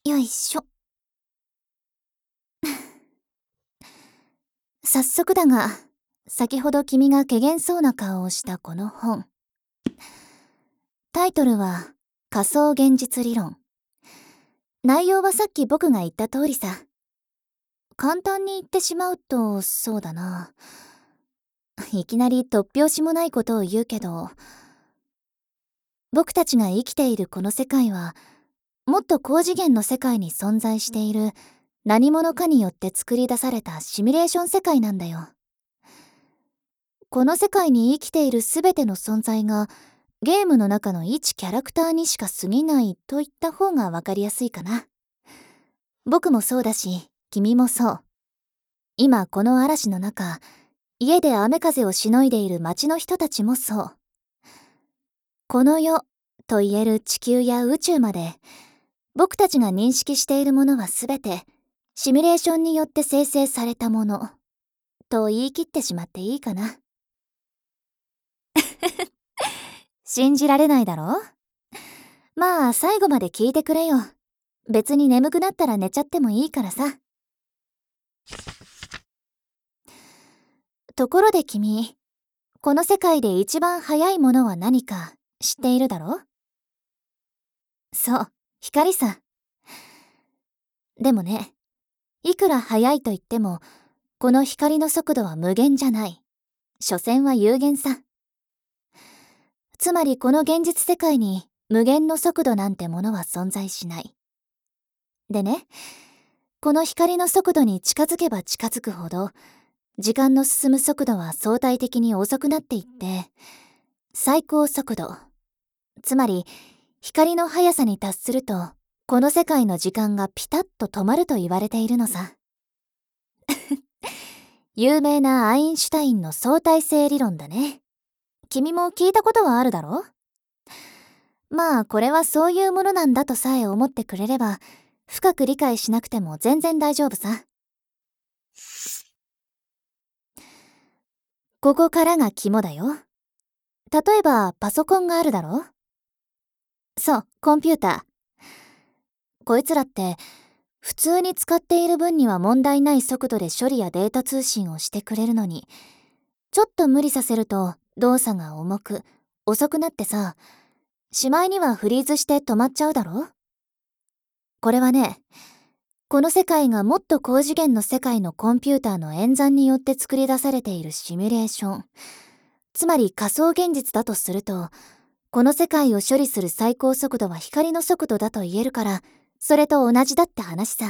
よいしょ。早速だが、先ほど君が怪げそうな顔をしたこの本。タイトルは仮想現実理論。内容はさっき僕が言った通りさ。簡単に言ってしまうと、そうだな。いきなり突拍子もないことを言うけど、僕たちが生きているこの世界は、もっと高次元の世界に存在している何者かによって作り出されたシミュレーション世界なんだよ。この世界に生きているすべての存在がゲームの中の一キャラクターにしか過ぎないと言った方がわかりやすいかな。僕もそうだし、君もそう。今この嵐の中、家で雨風をしのいでいる街の人たちもそう。この世と言える地球や宇宙まで、僕たちが認識しているものはすべてシミュレーションによって生成されたものと言い切ってしまっていいかな。信じられないだろ？まあ最後まで聞いてくれよ。別に眠くなったら寝ちゃってもいいからさ。ところで君、この世界で一番速いものは何か知っているだろ？そう、光さ。でもね、いくら速いと言っても、この光の速度は無限じゃない。所詮は有限さ。つまりこの現実世界に無限の速度なんてものは存在しない。でね、この光の速度に近づけば近づくほど、時間の進む速度は相対的に遅くなっていって、最高速度、つまり光の速さに達すると、この世界の時間がピタッと止まると言われているのさ。有名なアインシュタインの相対性理論だね。君も聞いたことはあるだろ？まあこれはそういうものなんだとさえ思ってくれれば、深く理解しなくても全然大丈夫さ。ここからが肝だよ。例えばパソコンがあるだろ？そう、コンピューター。こいつらって普通に使っている分には問題ない速度で処理やデータ通信をしてくれるのに、ちょっと無理させると動作が重く遅くなってさ、しまいにはフリーズして止まっちゃうだろ？これはね、この世界がもっと高次元の世界のコンピューターの演算によって作り出されているシミュレーション、つまり仮想現実だとすると、この世界を処理する最高速度は光の速度だと言えるから、それと同じだって話さ。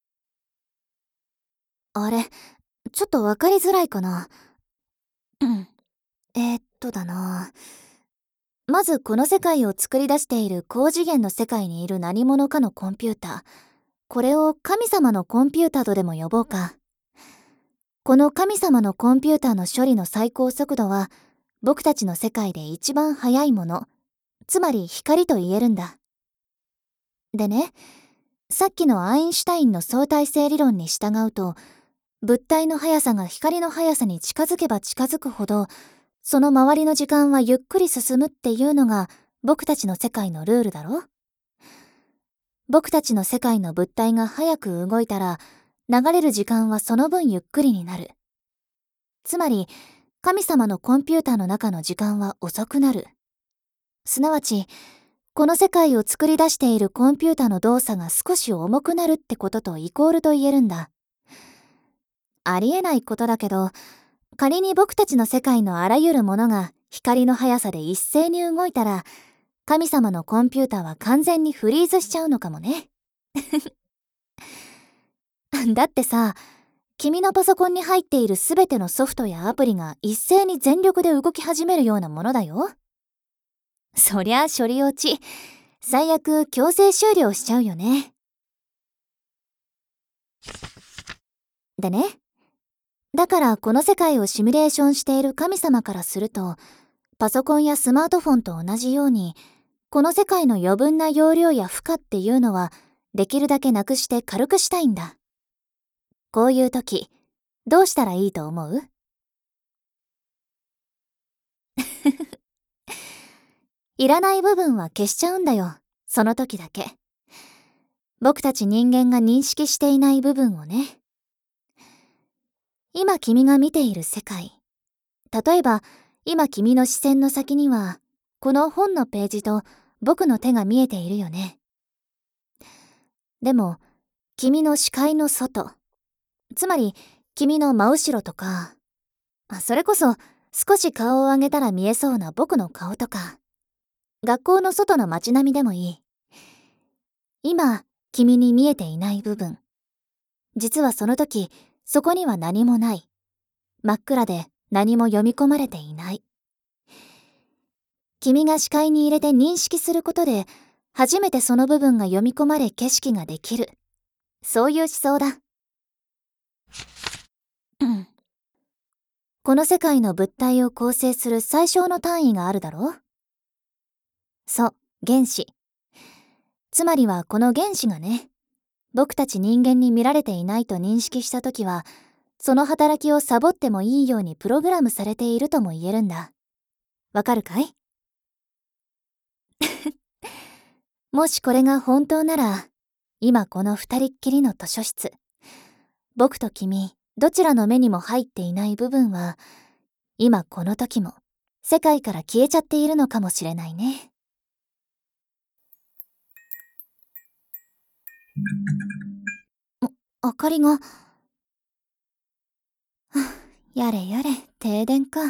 あれ、ちょっとわかりづらいかな。うん。だな。まずこの世界を作り出している高次元の世界にいる何者かのコンピューター。これを神様のコンピューターとでも呼ぼうか。この神様のコンピューターの処理の最高速度は、僕たちの世界で一番速いもの、つまり光と言えるんだ。でね、さっきのアインシュタインの相対性理論に従うと、物体の速さが光の速さに近づけば近づくほど、その周りの時間はゆっくり進むっていうのが僕たちの世界のルールだろ？僕たちの世界の物体が早く動いたら、流れる時間はその分ゆっくりになる。つまり、神様のコンピューターの中の時間は遅くなる。すなわち、この世界を作り出しているコンピューターの動作が少し重くなるってこととイコールと言えるんだ。ありえないことだけど、仮に僕たちの世界のあらゆるものが光の速さで一斉に動いたら、神様のコンピューターは完全にフリーズしちゃうのかもね。だってさ、君のパソコンに入っているすべてのソフトやアプリが一斉に全力で動き始めるようなものだよ。そりゃ処理落ち、最悪強制終了しちゃうよね。でね、だからこの世界をシミュレーションしている神様からすると、パソコンやスマートフォンと同じように、この世界の余分な容量や負荷っていうのはできるだけなくして軽くしたいんだ。こういう時、どうしたらいいと思う？いらない部分は消しちゃうんだよ。その時だけ。 僕たち人間が認識していない部分をね。今君が見ている世界。例えば、今君の視線の先には、この本のページと僕の手が見えているよね。でも、君の視界の外、つまり君の真後ろとか、それこそ少し顔を上げたら見えそうな僕の顔とか、学校の外の街並みでもいい。今、君に見えていない部分。実はその時、そこには何もない。真っ暗で何も読み込まれていない。君が視界に入れて認識することで、初めてその部分が読み込まれ景色ができる。そういう思想だ。この世界の物体を構成する最小の単位があるだろう？そう、原子。つまりはこの原子がね、僕たち人間に見られていないと認識したときは、その働きをサボってもいいようにプログラムされているとも言えるんだ。わかるかい？もしこれが本当なら、今この二人っきりの図書室、僕と君、どちらの目にも入っていない部分は、今この時も世界から消えちゃっているのかもしれないね。明かりが。やれやれ、停電か。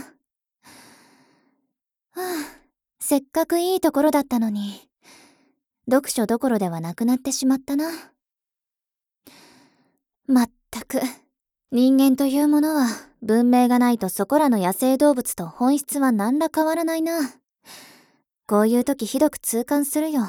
せっかくいいところだったのに、読書どころではなくなってしまったな。まったく、人間というものは文明がないとそこらの野生動物と本質は何ら変わらないな。こういう時ひどく痛感するよ。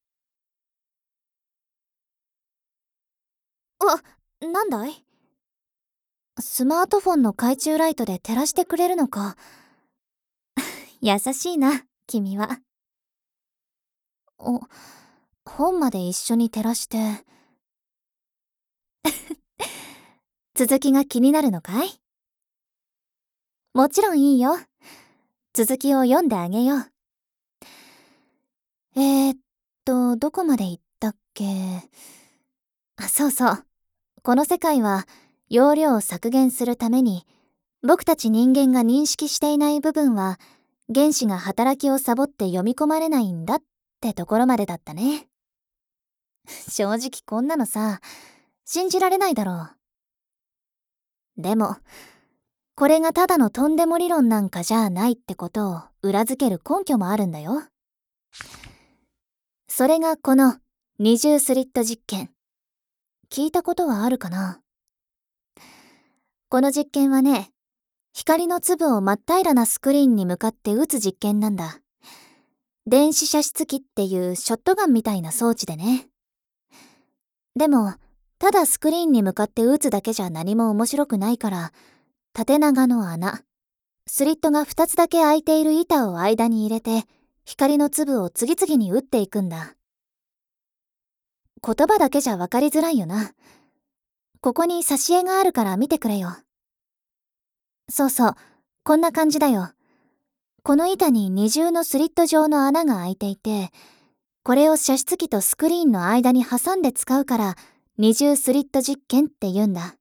なんだい？スマートフォンの懐中ライトで照らしてくれるのか。優しいな、君は。本まで一緒に照らして。続きが気になるのかい？もちろんいいよ。続きを読んであげよう。どこまで行ったっけ？そうそう。この世界は容量を削減するために、僕たち人間が認識していない部分は、原子が働きをサボって読み込まれないんだってところまでだったね。正直こんなのさ、信じられないだろう。でも、これがただのとんでも理論なんかじゃないってことを裏付ける根拠もあるんだよ。それがこの二重スリット実験。聞いたことはあるかな？この実験はね、光の粒を真っ平らなスクリーンに向かって撃つ実験なんだ。電子射出機っていうショットガンみたいな装置でね。でも、ただスクリーンに向かって撃つだけじゃ何も面白くないから、縦長の穴、スリットが2つだけ開いている板を間に入れて、光の粒を次々に撃っていくんだ。言葉だけじゃ分かりづらいよな。ここに挿絵があるから見てくれよ。そうそう、こんな感じだよ。この板に二重のスリット状の穴が開いていて、これを射出機とスクリーンの間に挟んで使うから、二重スリット実験って言うんだ。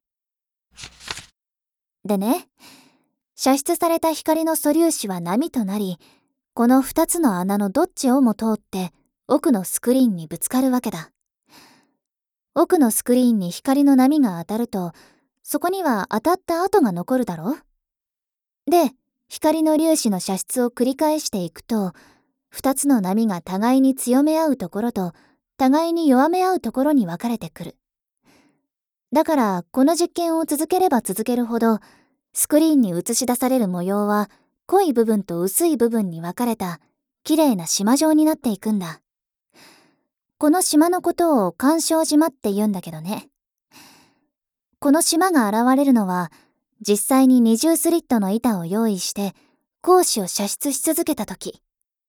でね、射出された光の素粒子は波となり、この2つの穴のどっちをも通って奥のスクリーンにぶつかるわけだ。奥のスクリーンに光の波が当たると、そこには当たった跡が残るだろ？で、光の粒子の射出を繰り返していくと、2つの波が互いに強め合うところと、互いに弱め合うところに分かれてくる。だから、この実験を続ければ続けるほど、スクリーンに映し出される模様は、濃い部分と薄い部分に分かれた、綺麗な島状になっていくんだ。この島のことを干渉島って言うんだけどね。この島が現れるのは、実際に二重スリットの板を用意して、光子を射出し続けたとき。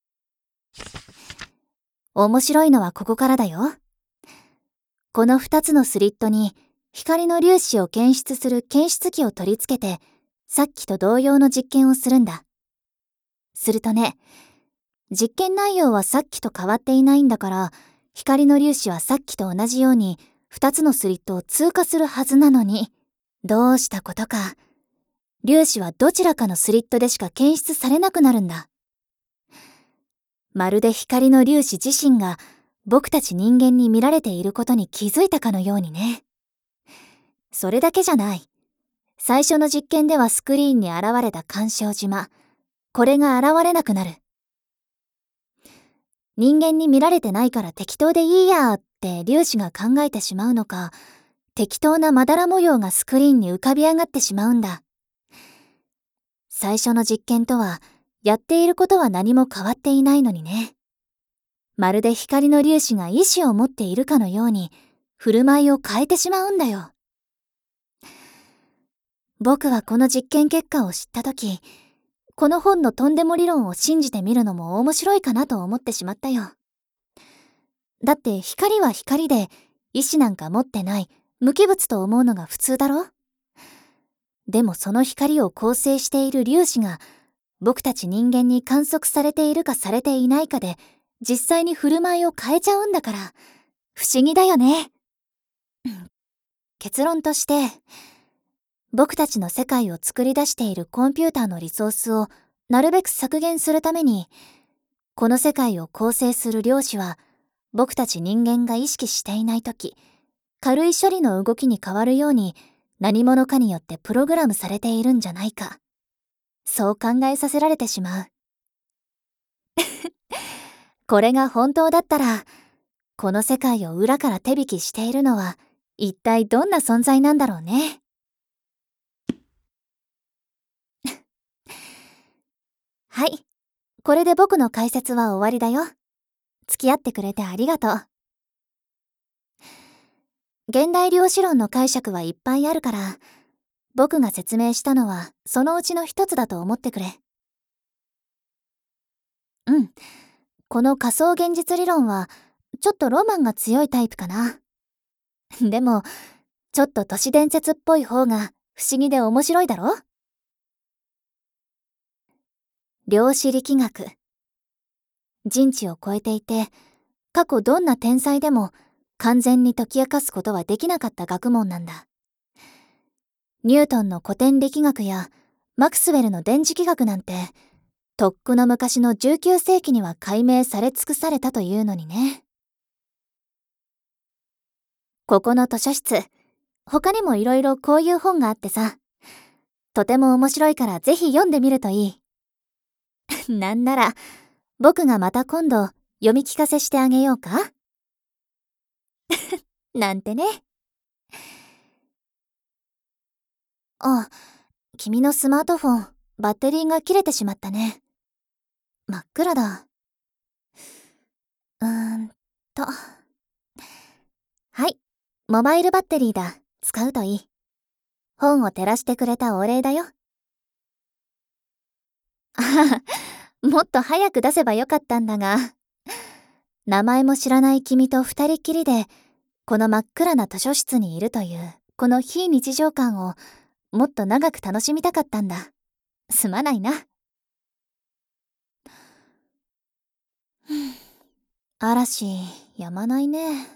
面白いのはここからだよ。この2つのスリットに、光の粒子を検出する検出器を取り付けて、さっきと同様の実験をするんだ。するとね、実験内容はさっきと変わっていないんだから、 光の粒子はさっきと同じように2つのスリットを通過するはずなのに、どうしたことか粒子はどちらかのスリットでしか検出されなくなるんだ。まるで光の粒子自身が僕たち人間に見られていることに気づいたかのようにね。それだけじゃない。最初の実験ではスクリーンに現れた干渉島、これが現れなくなる。人間に見られてないから適当でいいやって粒子が考えてしまうのか、適当なまだら模様がスクリーンに浮かび上がってしまうんだ。最初の実験とはやっていることは何も変わっていないのにね。まるで光の粒子が意志を持っているかのように振る舞いを変えてしまうんだよ。僕はこの実験結果を知ったとき、この本のとんでも理論を信じてみるのも面白いかなと思ってしまったよ。だって光は光で意志なんか持ってない無機物と思うのが普通だろ。でもその光を構成している粒子が僕たち人間に観測されているかされていないかで実際に振る舞いを変えちゃうんだから、不思議だよね。結論として、僕たちの世界を作り出しているコンピューターのリソースをなるべく削減するために、この世界を構成する量子は僕たち人間が意識していないとき、軽い処理の動きに変わるように何者かによってプログラムされているんじゃないか。そう考えさせられてしまう。これが本当だったら、この世界を裏から手引きしているのは一体どんな存在なんだろうね。はい、これで僕の解説は終わりだよ。付き合ってくれてありがとう。現代量子論の解釈はいっぱいあるから、僕が説明したのはそのうちの一つだと思ってくれ。うん、この仮想現実理論はちょっとロマンが強いタイプかな。でも、ちょっと都市伝説っぽい方が不思議で面白いだろ？量子力学。人知を超えていて、過去どんな天才でも完全に解き明かすことはできなかった学問なんだ。ニュートンの古典力学やマクスウェルの電磁気学なんて、とっくの昔の19世紀には解明され尽くされたというのにね。ここの図書室、他にもいろいろこういう本があってさ、とても面白いからぜひ読んでみるといい。なんなら、僕がまた今度読み聞かせしてあげようか？なんてね。あ、君のスマートフォン、バッテリーが切れてしまったね。真っ暗だ。うーんと。はい、モバイルバッテリーだ。使うといい。本を照らしてくれたお礼だよ。あはは、もっと早く出せばよかったんだが。名前も知らない君と二人きりで、この真っ暗な図書室にいるという、この非日常感をもっと長く楽しみたかったんだ。すまないな。嵐、やまないね。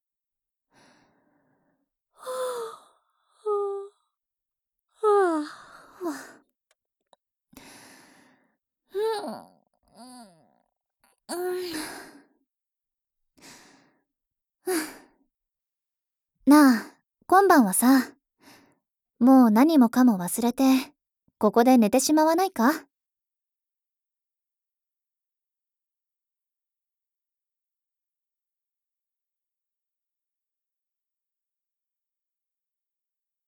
なあ、今晩はさ、もう何もかも忘れて、ここで寝てしまわないか？